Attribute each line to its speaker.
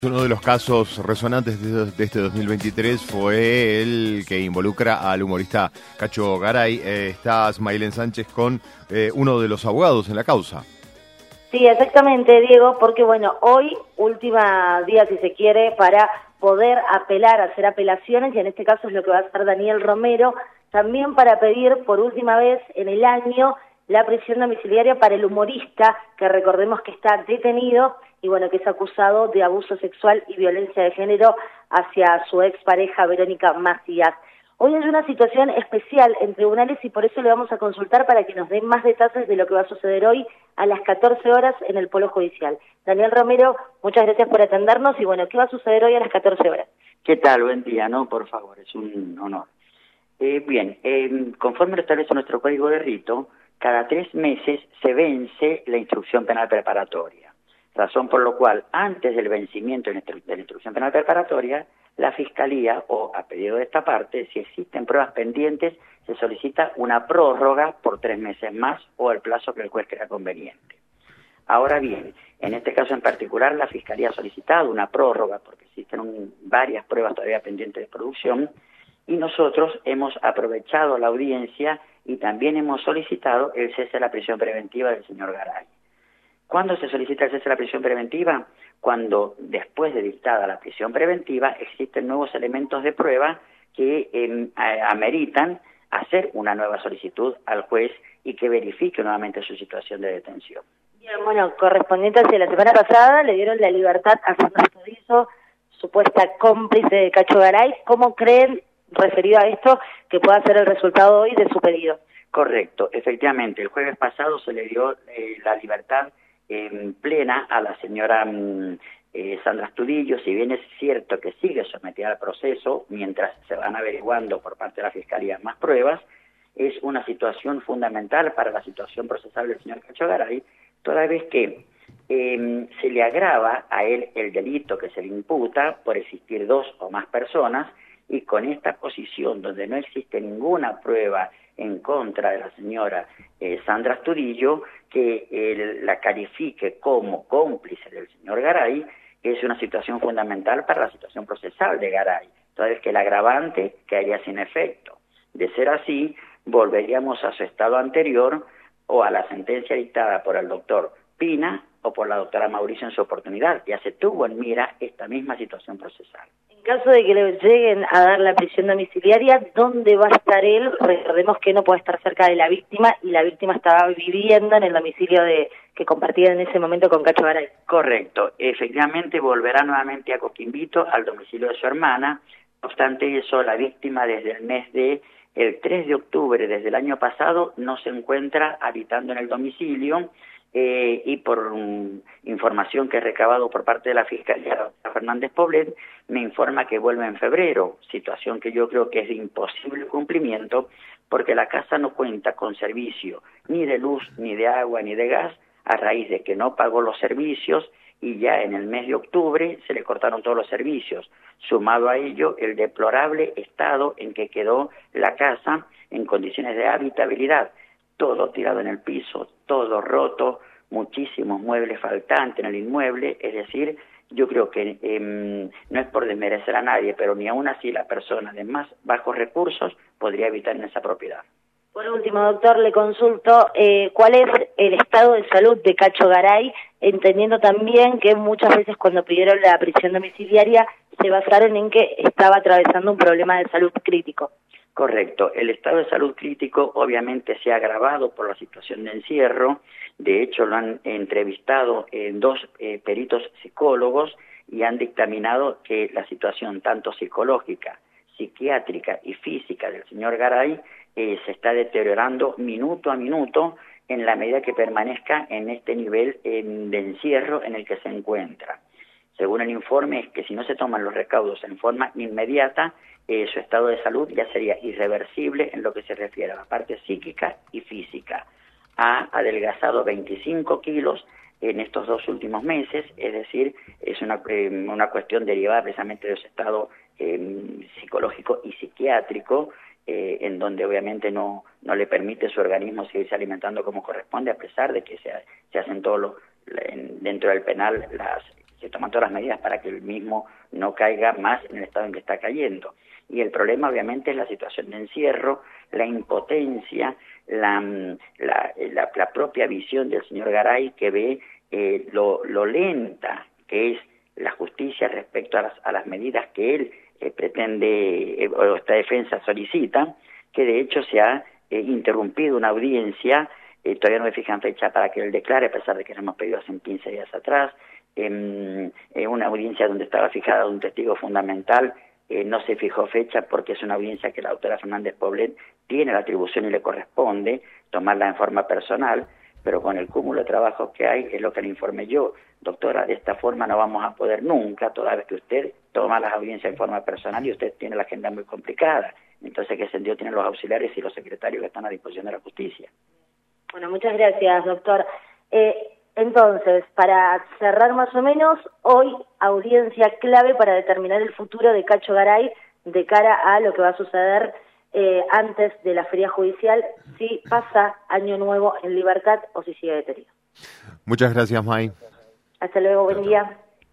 Speaker 1: Uno de los casos resonantes de este 2023 fue el que involucra al humorista Cacho Garay. Está Maylen Sánchez con uno de los abogados en la causa.
Speaker 2: Sí, exactamente, Diego, porque bueno, hoy, última día si se quiere, para poder apelar, hacer apelaciones, y en este caso es lo que va a hacer Daniel Romero, también para pedir por última vez en el año la prisión domiciliaria para el humorista, que recordemos que está detenido y bueno, que es acusado de abuso sexual y violencia de género hacia su expareja Verónica Macías. Hoy hay una situación especial en tribunales y por eso le vamos a consultar para que nos den más detalles de lo que va a suceder hoy a las 14 horas en el Polo Judicial. Daniel Romero, muchas gracias por atendernos y bueno, ¿qué va a suceder hoy a las 14 horas?
Speaker 3: ¿Qué tal? Buen día, ¿no? Por favor, es un honor. Conforme lo establece nuestro Código de Rito, cada 3 meses se vence la instrucción penal preparatoria, razón por lo cual, antes del vencimiento de la instrucción penal preparatoria, la Fiscalía, o a pedido de esta parte, si existen pruebas pendientes, se solicita una prórroga por 3 meses más o el plazo que el juez crea conveniente. Ahora bien, en este caso en particular, la Fiscalía ha solicitado una prórroga porque existen varias pruebas todavía pendientes de producción y nosotros hemos aprovechado la audiencia y también hemos solicitado el cese de la prisión preventiva del señor Garay. ¿Cuándo se solicita el cese de la prisión preventiva? Cuando, después de dictada la prisión preventiva, existen nuevos elementos de prueba que ameritan hacer una nueva solicitud al juez y que verifique nuevamente su situación de detención.
Speaker 2: Bien, bueno, correspondiente hacia la semana pasada, le dieron la libertad a Sandra Astudillo, supuesta cómplice de Cacho Garay. ¿Cómo creen, referido a esto, que pueda ser el resultado hoy de su pedido?
Speaker 3: Correcto, efectivamente, el jueves pasado se le dio la libertad plena a la señora Sandra Astudillo. Si bien es cierto que sigue sometida al proceso mientras se van averiguando por parte de la Fiscalía más pruebas, es una situación fundamental para la situación procesal del señor Cacho Garay, toda vez que se le agrava a él el delito que se le imputa por existir 2 o más personas, y con esta posición donde no existe ninguna prueba en contra de la señora Sandra Astudillo que la califique como cómplice del señor Garay, es una situación fundamental para la situación procesal de Garay, toda vez que el agravante quedaría sin efecto. De ser así, volveríamos a su estado anterior o a la sentencia dictada por el doctor Pina o por la doctora Mauricio en su oportunidad. Ya se tuvo en mira esta misma situación procesal.
Speaker 2: En caso de que le lleguen a dar la prisión domiciliaria, ¿dónde va a estar él? Recordemos que no puede estar cerca de la víctima y la víctima estaba viviendo en el domicilio que compartía en ese momento con Cacho Garay.
Speaker 3: Correcto, efectivamente volverá nuevamente a Coquimbito, al domicilio de su hermana. No obstante eso, la víctima desde el 3 de octubre, desde el año pasado, no se encuentra habitando en el domicilio, y por información que he recabado por parte de la Fiscalía Fernández Poblet, me informa que vuelve en febrero, situación que yo creo que es de imposible cumplimiento porque la casa no cuenta con servicio ni de luz, ni de agua, ni de gas, a raíz de que no pagó los servicios y ya en el mes de octubre se le cortaron todos los servicios. Sumado a ello, el deplorable estado en que quedó la casa en condiciones de habitabilidad, todo tirado en el piso, todo roto, muchísimos muebles faltantes en el inmueble. Es decir, yo creo que no es por desmerecer a nadie, pero ni aún así la persona de más bajos recursos podría habitar en esa propiedad.
Speaker 2: Por último, doctor, le consulto cuál es el estado de salud de Cacho Garay, entendiendo también que muchas veces cuando pidieron la prisión domiciliaria se basaron en que estaba atravesando un problema de salud crítico.
Speaker 3: Correcto. El estado de salud crítico obviamente se ha agravado por la situación de encierro. De hecho, lo han entrevistado 2 peritos psicólogos y han dictaminado que la situación tanto psicológica, psiquiátrica y física del señor Garay se está deteriorando minuto a minuto en la medida que permanezca en este nivel de encierro en el que se encuentra. Según el informe, es que si no se toman los recaudos en forma inmediata, su estado de salud ya sería irreversible en lo que se refiere a la parte psíquica y física. Ha adelgazado 25 kilos en estos 2 últimos meses, es decir, es una cuestión derivada precisamente de su estado psicológico y psiquiátrico, en donde obviamente no le permite su organismo seguirse alimentando como corresponde, a pesar de que se hacen dentro del penal las se toman todas las medidas para que el mismo no caiga más en el estado en que está cayendo. Y el problema obviamente es la situación de encierro, la impotencia, la propia visión del señor Garay, que ve lo lenta que es la justicia respecto a las medidas que él pretende, o esta defensa solicita, que de hecho se ha interrumpido una audiencia, todavía no me fijan fecha para que él declare, a pesar de que lo hemos pedido hace 15 días atrás, una audiencia donde estaba fijada un testigo fundamental, no se fijó fecha porque es una audiencia que la doctora Fernández Poblet tiene la atribución y le corresponde tomarla en forma personal, pero con el cúmulo de trabajos que hay, es lo que le informé yo. Doctora, de esta forma no vamos a poder nunca, toda vez que usted toma las audiencias en forma personal y usted tiene la agenda muy complicada. Entonces, ¿qué sentido tienen los auxiliares y los secretarios que están a disposición de la justicia?
Speaker 2: Bueno, muchas gracias, doctor. Entonces, para cerrar más o menos, hoy audiencia clave para determinar el futuro de Cacho Garay de cara a lo que va a suceder antes de la feria judicial, si pasa Año Nuevo en libertad o si sigue detenido.
Speaker 1: Muchas gracias, May.
Speaker 2: Hasta luego, buen día.